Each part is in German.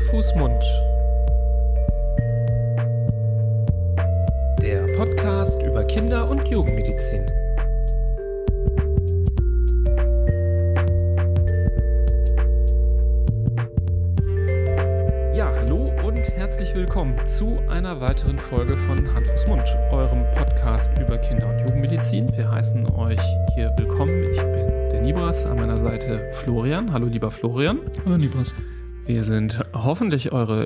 Fuß, Mund. Der Podcast über Kinder- und Jugendmedizin. Ja, hallo und herzlich willkommen zu einer weiteren Folge von Hand, Fuß, Mund, eurem Podcast über Kinder- und Jugendmedizin. Wir heißen euch hier willkommen. Ich bin der Nibras, an meiner Seite Florian. Hallo lieber Florian. Hallo Nibras. Wir sind hoffentlich eure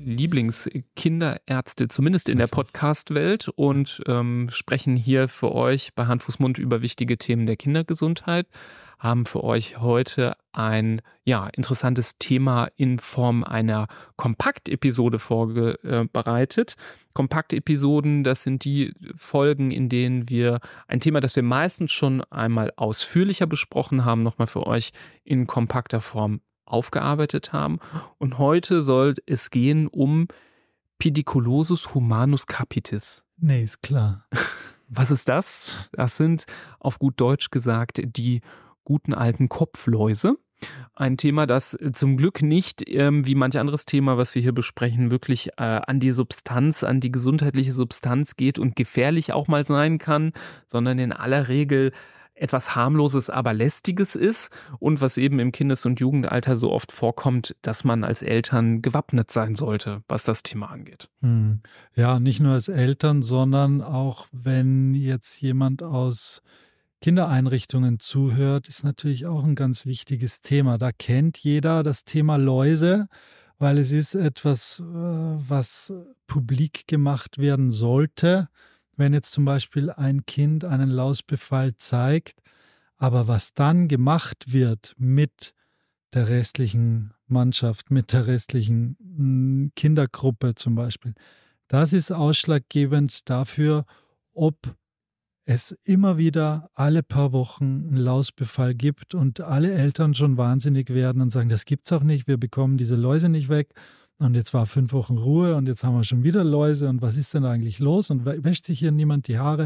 Lieblingskinderärzte, zumindest in der Podcast-Welt, und sprechen hier für euch bei Hand, Fuß, Mund über wichtige Themen der Kindergesundheit. Haben für euch heute ein interessantes Thema in Form einer Kompakt-Episode vorbereitet. Kompakt-Episoden, das sind die Folgen, in denen wir ein Thema, das wir meistens schon einmal ausführlicher besprochen haben, nochmal für euch in kompakter Form aufgearbeitet haben. Und heute soll es gehen um Pediculosis humanus capitis. Nee, ist klar. Was ist das? Das sind auf gut Deutsch gesagt die guten alten Kopfläuse. Ein Thema, das zum Glück nicht, wie manch anderes Thema, was wir hier besprechen, wirklich an die Substanz, an die gesundheitliche Substanz geht und gefährlich auch mal sein kann, sondern in aller Regel etwas harmloses, aber lästiges ist und was eben im Kindes- und Jugendalter so oft vorkommt, dass man als Eltern gewappnet sein sollte, was das Thema angeht. Ja, nicht nur als Eltern, sondern auch wenn jetzt jemand aus Kindereinrichtungen zuhört, ist natürlich auch ein ganz wichtiges Thema. Da kennt jeder das Thema Läuse, weil es ist etwas, was publik gemacht werden sollte, wenn jetzt zum Beispiel ein Kind einen Lausbefall zeigt. Aber was dann gemacht wird mit der restlichen Mannschaft, mit der restlichen Kindergruppe zum Beispiel, das ist ausschlaggebend dafür, ob es immer wieder alle paar Wochen einen Lausbefall gibt und alle Eltern schon wahnsinnig werden und sagen, das gibt's auch nicht, wir bekommen diese Läuse nicht weg und jetzt war 5 Wochen Ruhe und jetzt haben wir schon wieder Läuse und was ist denn eigentlich los und wäscht sich hier niemand die Haare?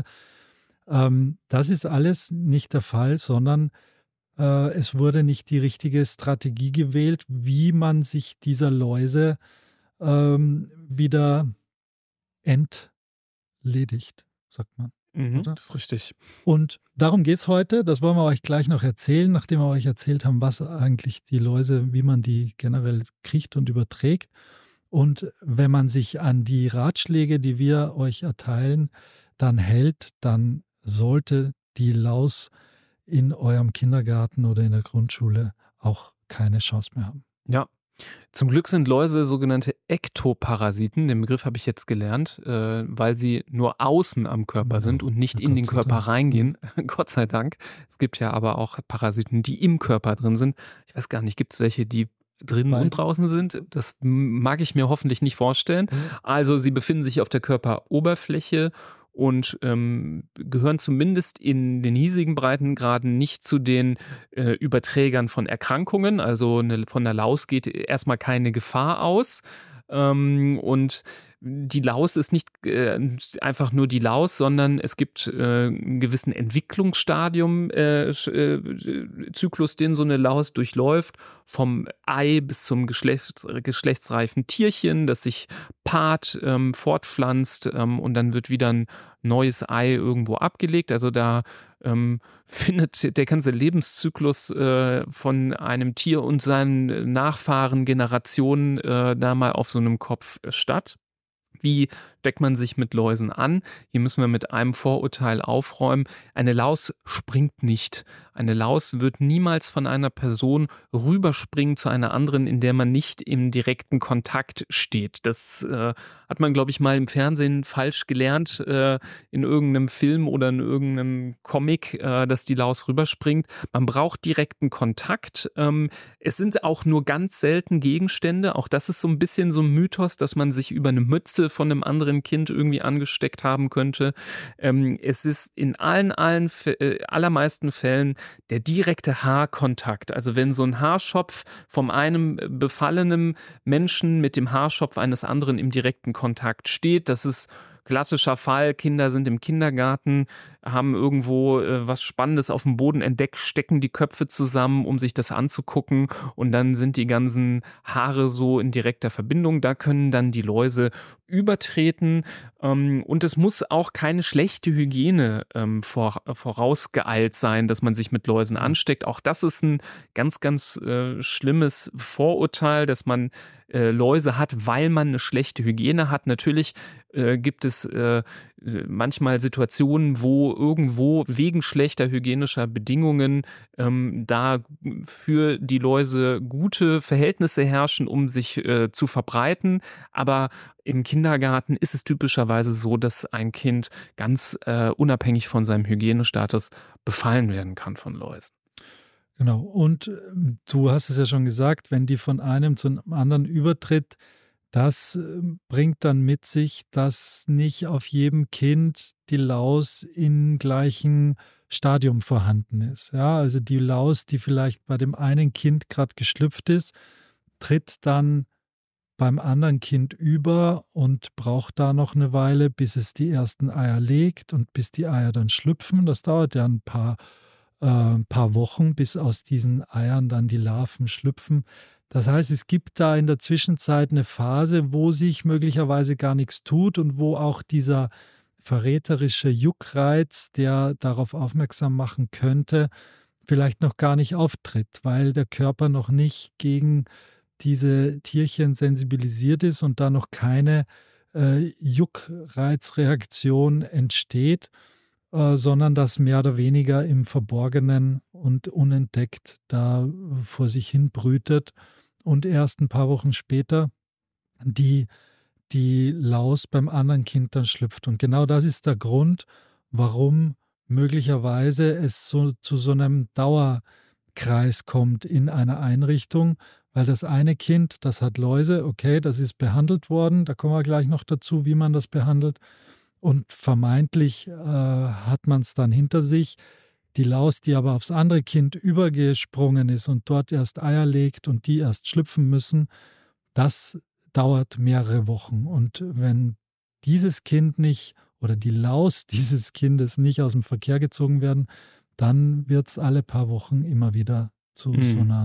Das ist alles nicht der Fall, sondern es wurde nicht die richtige Strategie gewählt, wie man sich dieser Läuse wieder entledigt, sagt man. Das ist richtig. Und darum geht es heute. Das wollen wir euch gleich noch erzählen, nachdem wir euch erzählt haben, was eigentlich die Läuse, wie man die generell kriegt und überträgt. Und wenn man sich an die Ratschläge, die wir euch erteilen, dann hält, dann sollte die Laus in eurem Kindergarten oder in der Grundschule auch keine Chance mehr haben. Ja. Zum Glück sind Läuse sogenannte Ektoparasiten, den Begriff habe ich jetzt gelernt, weil sie nur außen am Körper sind und nicht in den Körper reingehen. Gott sei Dank. Es gibt ja aber auch Parasiten, die im Körper drin sind. Ich weiß gar nicht, gibt es welche, die drinnen und draußen sind? Das mag ich mir hoffentlich nicht vorstellen. Also sie befinden sich auf der Körperoberfläche und gehören zumindest in den hiesigen Breitengraden nicht zu den Überträgern von Erkrankungen. Also von der Laus geht erstmal keine Gefahr aus. Und die Laus ist nicht einfach nur die Laus, sondern es gibt einen gewissen Entwicklungsstadium-Zyklus, den so eine Laus durchläuft, vom Ei bis zum geschlechtsreifen Tierchen, das sich paart, fortpflanzt und dann wird wieder ein neues Ei irgendwo abgelegt. Also da findet der ganze Lebenszyklus von einem Tier und seinen Nachfahren, Generationen da mal auf so einem Kopf statt. Wie deckt man sich mit Läusen an? Hier müssen wir mit einem Vorurteil aufräumen. Eine Laus springt nicht. Eine Laus wird niemals von einer Person rüberspringen zu einer anderen, in der man nicht im direkten Kontakt steht. Das hat man, glaube ich, mal im Fernsehen falsch gelernt, in irgendeinem Film oder in irgendeinem Comic, dass die Laus rüberspringt. Man braucht direkten Kontakt. Es sind auch nur ganz selten Gegenstände. Auch das ist so ein bisschen so ein Mythos, dass man sich über eine Mütze von einem anderen Kind irgendwie angesteckt haben könnte. Es ist in allermeisten Fällen der direkte Haarkontakt. Also wenn so ein Haarschopf von einem befallenen Menschen mit dem Haarschopf eines anderen im direkten Kontakt steht, das ist klassischer Fall, Kinder sind im Kindergarten, haben irgendwo was Spannendes auf dem Boden entdeckt, stecken die Köpfe zusammen, um sich das anzugucken und dann sind die ganzen Haare so in direkter Verbindung. Da können dann die Läuse übertreten und es muss auch keine schlechte Hygiene vorausgeeilt sein, dass man sich mit Läusen ansteckt. Auch das ist ein ganz, ganz schlimmes Vorurteil, dass man Läuse hat, weil man eine schlechte Hygiene hat. Natürlich gibt es manchmal Situationen, wo irgendwo wegen schlechter hygienischer Bedingungen da für die Läuse gute Verhältnisse herrschen, um sich zu verbreiten. Aber im Kindergarten ist es typischerweise so, dass ein Kind ganz unabhängig von seinem Hygienestatus befallen werden kann von Läusen. Genau. Und du hast es ja schon gesagt, wenn die von einem zum anderen übertritt, das bringt dann mit sich, dass nicht auf jedem Kind die Laus im gleichen Stadium vorhanden ist. Ja, also die Laus, die vielleicht bei dem einen Kind gerade geschlüpft ist, tritt dann beim anderen Kind über und braucht da noch eine Weile, bis es die ersten Eier legt und bis die Eier dann schlüpfen. Das dauert ja ein paar Wochen, bis aus diesen Eiern dann die Larven schlüpfen. Das heißt, es gibt da in der Zwischenzeit eine Phase, wo sich möglicherweise gar nichts tut und wo auch dieser verräterische Juckreiz, der darauf aufmerksam machen könnte, vielleicht noch gar nicht auftritt, weil der Körper noch nicht gegen diese Tierchen sensibilisiert ist und da noch keine Juckreizreaktion entsteht, sondern das mehr oder weniger im Verborgenen und unentdeckt da vor sich hin brütet und erst ein paar Wochen später die, die Laus beim anderen Kind dann schlüpft. Und genau das ist der Grund, warum möglicherweise es so zu so einem Dauerkreis kommt in einer Einrichtung, weil das eine Kind, das hat Läuse, okay, das ist behandelt worden, da kommen wir gleich noch dazu, wie man das behandelt. Und vermeintlich hat man es dann hinter sich. Die Laus, die aber aufs andere Kind übergesprungen ist und dort erst Eier legt und die erst schlüpfen müssen, das dauert mehrere Wochen. Und wenn dieses Kind nicht oder die Laus dieses Kindes nicht aus dem Verkehr gezogen werden, dann wird es alle paar Wochen immer wieder zu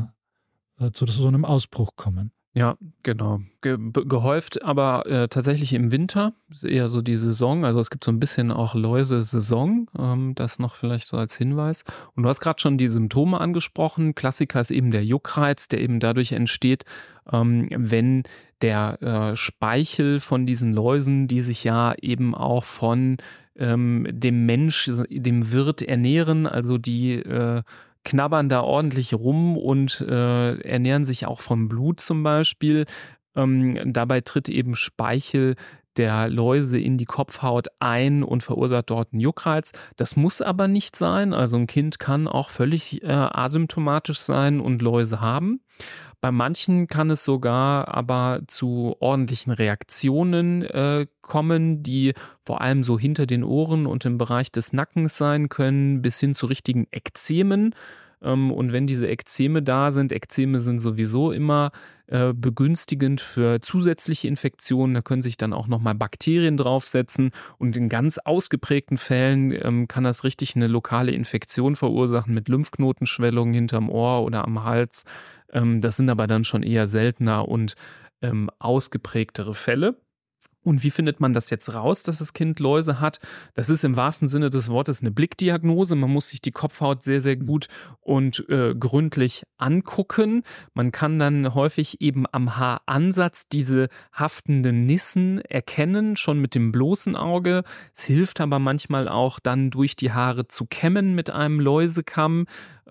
so einem Ausbruch kommen. Ja, genau. Gehäuft, aber tatsächlich im Winter ist eher so die Saison. Also es gibt so ein bisschen auch Läuse-Saison, das noch vielleicht so als Hinweis. Und du hast gerade schon die Symptome angesprochen. Klassiker ist eben der Juckreiz, der eben dadurch entsteht, wenn der Speichel von diesen Läusen, die sich ja eben auch von dem Mensch, dem Wirt ernähren, also die knabbern da ordentlich rum und ernähren sich auch vom Blut zum Beispiel. Dabei tritt eben Speichel der Läuse in die Kopfhaut ein und verursacht dort einen Juckreiz. Das muss aber nicht sein. Also ein Kind kann auch völlig asymptomatisch sein und Läuse haben. Bei manchen kann es sogar aber zu ordentlichen Reaktionen kommen, die vor allem so hinter den Ohren und im Bereich des Nackens sein können, bis hin zu richtigen Ekzemen. Und wenn diese Ekzeme da sind, Ekzeme sind sowieso immer begünstigend für zusätzliche Infektionen, da können sich dann auch nochmal Bakterien draufsetzen und in ganz ausgeprägten Fällen kann das richtig eine lokale Infektion verursachen mit Lymphknotenschwellungen hinterm Ohr oder am Hals. Das sind aber dann schon eher seltener und ausgeprägtere Fälle. Und wie findet man das jetzt raus, dass das Kind Läuse hat? Das ist im wahrsten Sinne des Wortes eine Blickdiagnose. Man muss sich die Kopfhaut sehr, sehr gut und gründlich angucken. Man kann dann häufig eben am Haaransatz diese haftenden Nissen erkennen, schon mit dem bloßen Auge. Es hilft aber manchmal auch dann durch die Haare zu kämmen mit einem Läusekamm,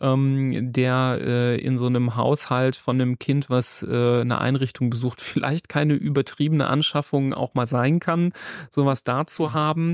der in so einem Haushalt von einem Kind, was eine Einrichtung besucht, vielleicht keine übertriebene Anschaffung auch mal sein kann, sowas da zu haben.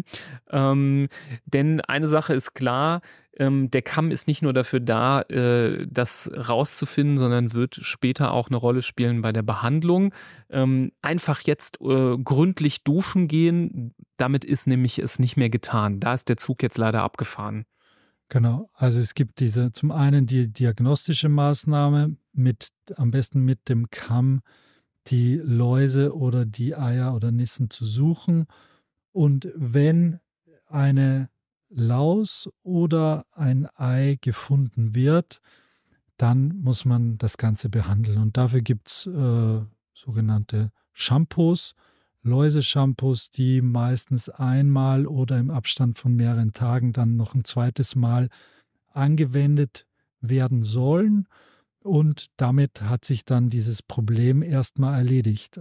Denn eine Sache ist klar, der Kamm ist nicht nur dafür da, das rauszufinden, sondern wird später auch eine Rolle spielen bei der Behandlung. Einfach jetzt gründlich duschen gehen, damit ist nämlich es nicht mehr getan. Da ist der Zug jetzt leider abgefahren. Genau, also es gibt zum einen die diagnostische Maßnahme, am besten mit dem Kamm die Läuse oder die Eier oder Nissen zu suchen. Und wenn eine Laus oder ein Ei gefunden wird, dann muss man das Ganze behandeln. Und dafür gibt es sogenannte Shampoos, Läuse-Shampoos, die meistens einmal oder im Abstand von mehreren Tagen dann noch ein zweites Mal angewendet werden sollen. Und damit hat sich dann dieses Problem erstmal erledigt.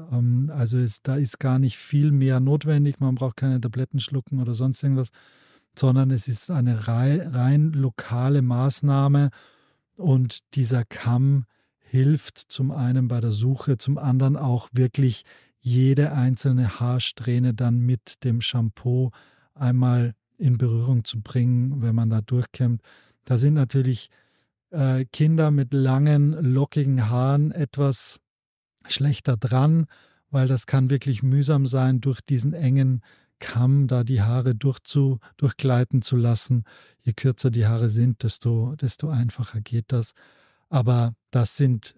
Da ist gar nicht viel mehr notwendig. Man braucht keine Tabletten schlucken oder sonst irgendwas, sondern es ist eine rein lokale Maßnahme. Und dieser Kamm hilft zum einen bei der Suche, zum anderen auch wirklich jede einzelne Haarsträhne dann mit dem Shampoo einmal in Berührung zu bringen, wenn man da durchkämmt. Da sind natürlich Kinder mit langen, lockigen Haaren etwas schlechter dran, weil das kann wirklich mühsam sein, durch diesen engen Kamm da die Haare durchgleiten zu lassen. Je kürzer die Haare sind, desto einfacher geht das. Aber das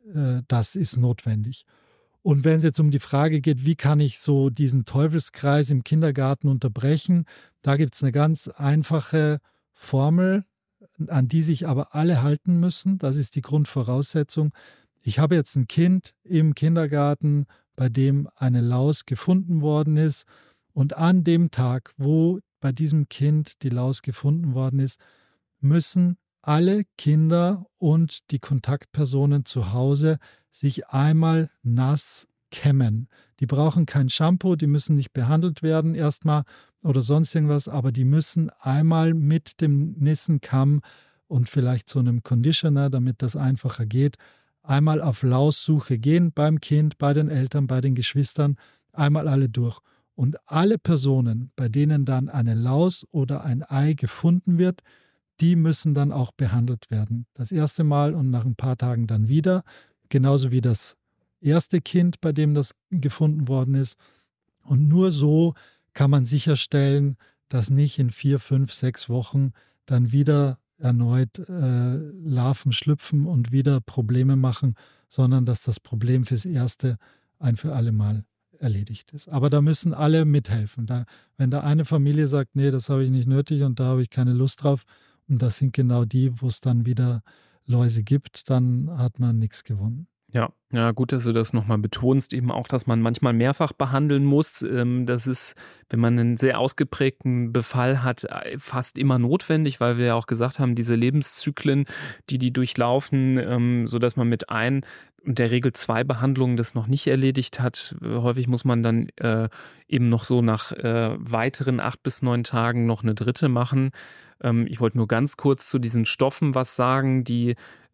ist notwendig. Und wenn es jetzt um die Frage geht, wie kann ich so diesen Teufelskreis im Kindergarten unterbrechen, da gibt es eine ganz einfache Formel, an die sich aber alle halten müssen. Das ist die Grundvoraussetzung. Ich habe jetzt ein Kind im Kindergarten, bei dem eine Laus gefunden worden ist. Und an dem Tag, wo bei diesem Kind die Laus gefunden worden ist, müssen alle Kinder und die Kontaktpersonen zu Hause sich einmal nass kämmen. Die brauchen kein Shampoo, die müssen nicht behandelt werden erstmal oder sonst irgendwas, aber die müssen einmal mit dem Nissenkamm und vielleicht so einem Conditioner, damit das einfacher geht, einmal auf Laussuche gehen beim Kind, bei den Eltern, bei den Geschwistern, einmal alle durch. Und alle Personen, bei denen dann eine Laus oder ein Ei gefunden wird, die müssen dann auch behandelt werden. Das erste Mal und nach ein paar Tagen dann wieder, genauso wie das erste Kind, bei dem das gefunden worden ist. Und nur so kann man sicherstellen, dass nicht in 4, 5, 6 Wochen dann wieder erneut Larven schlüpfen und wieder Probleme machen, sondern dass das Problem fürs Erste ein für alle Mal erledigt ist. Aber da müssen alle mithelfen. Wenn da eine Familie sagt, nee, das habe ich nicht nötig und da habe ich keine Lust drauf, und das sind genau die, wo es dann wieder Läuse gibt, dann hat man nichts gewonnen. Ja, gut, dass du das nochmal betonst, eben auch, dass man manchmal mehrfach behandeln muss. Das ist, wenn man einen sehr ausgeprägten Befall hat, fast immer notwendig, weil wir ja auch gesagt haben, diese Lebenszyklen, die durchlaufen, sodass man mit in der Regel 2 Behandlungen das noch nicht erledigt hat. Häufig muss man dann eben noch so nach weiteren 8 bis 9 Tagen noch eine dritte machen. Ich wollte nur ganz kurz zu diesen Stoffen was sagen, die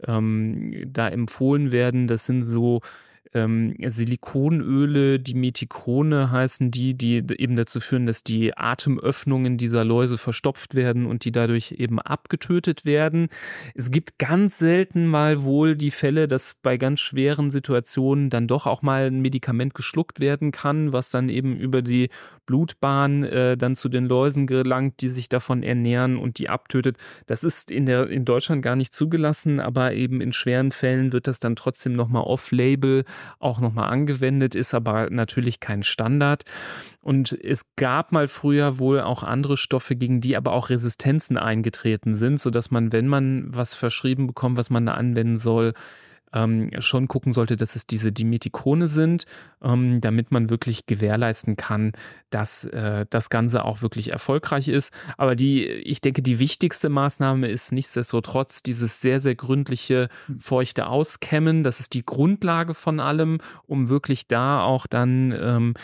da empfohlen werden. Das sind so Silikonöle, Dimethikone heißen die eben dazu führen, dass die Atemöffnungen dieser Läuse verstopft werden und die dadurch eben abgetötet werden. Es gibt ganz selten mal wohl die Fälle, dass bei ganz schweren Situationen dann doch auch mal ein Medikament geschluckt werden kann, was dann eben über die Blutbahn dann zu den Läusen gelangt, die sich davon ernähren und die abtötet. Das ist in Deutschland gar nicht zugelassen, aber eben in schweren Fällen wird das dann trotzdem nochmal off-label auch nochmal angewendet, ist aber natürlich kein Standard. Und es gab mal früher wohl auch andere Stoffe, gegen die aber auch Resistenzen eingetreten sind, sodass man, wenn man was verschrieben bekommt, was man da anwenden soll, schon gucken sollte, dass es diese Dimethikone sind, damit man wirklich gewährleisten kann, dass das Ganze auch wirklich erfolgreich ist. Aber ich denke, die wichtigste Maßnahme ist nichtsdestotrotz dieses sehr, sehr gründliche, feuchte Auskämmen. Das ist die Grundlage von allem, um wirklich da auch dann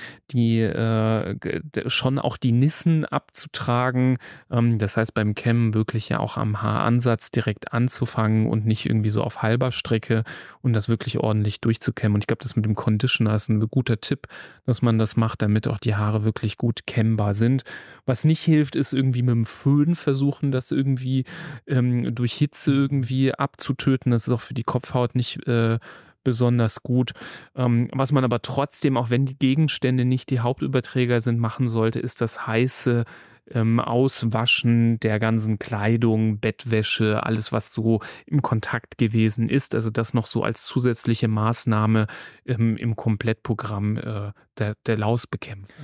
schon auch die Nissen abzutragen. Das heißt, beim Kämmen wirklich ja auch am Haaransatz direkt anzufangen und nicht irgendwie so auf halber Strecke und das wirklich ordentlich durchzukämmen. Und ich glaube, das mit dem Conditioner ist ein guter Tipp, dass man das macht, damit auch die Haare wirklich gut kämmbar sind. Was nicht hilft, ist irgendwie mit dem Föhn versuchen, das irgendwie durch Hitze irgendwie abzutöten. Das ist auch für die Kopfhaut nicht besonders gut. Was man aber trotzdem, auch wenn die Gegenstände nicht die Hauptüberträger sind, machen sollte, ist das heiße Auswaschen der ganzen Kleidung, Bettwäsche, alles, was so im Kontakt gewesen ist. Also das noch so als zusätzliche Maßnahme im Komplettprogramm der Lausbekämpfung.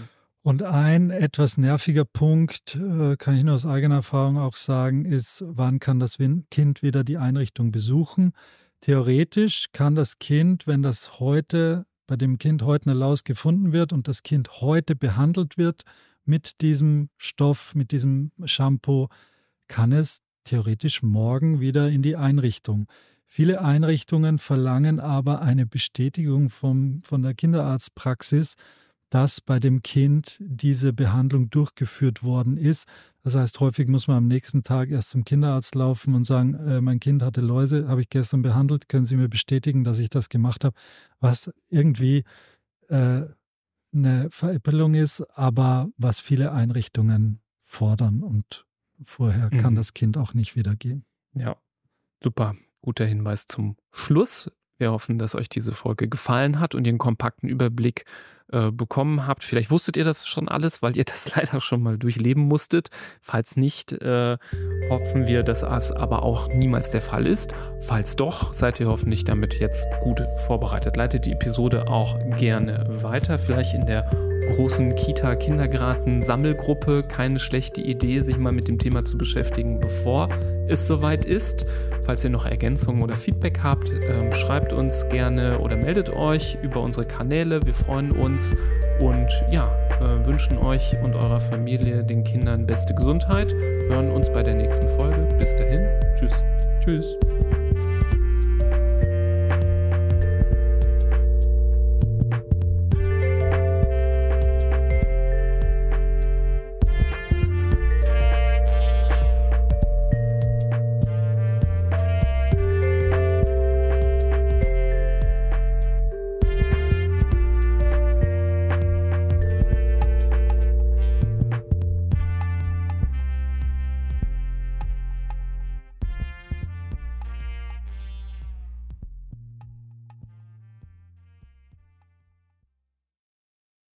Und ein etwas nerviger Punkt, kann ich nur aus eigener Erfahrung auch sagen, ist, wann kann das Kind wieder die Einrichtung besuchen? Theoretisch kann das Kind, wenn bei dem Kind heute eine Laus gefunden wird und das Kind heute behandelt wird mit diesem Stoff, mit diesem Shampoo, kann es theoretisch morgen wieder in die Einrichtung. Viele Einrichtungen verlangen aber eine Bestätigung von der Kinderarztpraxis, dass bei dem Kind diese Behandlung durchgeführt worden ist. Das heißt, häufig muss man am nächsten Tag erst zum Kinderarzt laufen und sagen, mein Kind hatte Läuse, habe ich gestern behandelt, können Sie mir bestätigen, dass ich das gemacht habe, was irgendwie eine Veräppelung ist, aber was viele Einrichtungen fordern und vorher kann das Kind auch nicht wieder gehen. Ja, super. Guter Hinweis zum Schluss. Wir hoffen, dass euch diese Folge gefallen hat und ihr einen kompakten Überblick bekommen habt. Vielleicht wusstet ihr das schon alles, weil ihr das leider schon mal durchleben musstet. Falls nicht, hoffen wir, dass es aber auch niemals der Fall ist. Falls doch, seid ihr hoffentlich damit jetzt gut vorbereitet. Leitet die Episode auch gerne weiter. Vielleicht in der großen Kita-Kindergarten-Sammelgruppe. Keine schlechte Idee, sich mal mit dem Thema zu beschäftigen, bevor es soweit ist. Falls ihr noch Ergänzungen oder Feedback habt, schreibt uns gerne oder meldet euch über unsere Kanäle. Wir freuen uns und wünschen euch und eurer Familie, den Kindern beste Gesundheit. Hören uns bei der nächsten Folge. Bis dahin. Tschüss. Tschüss.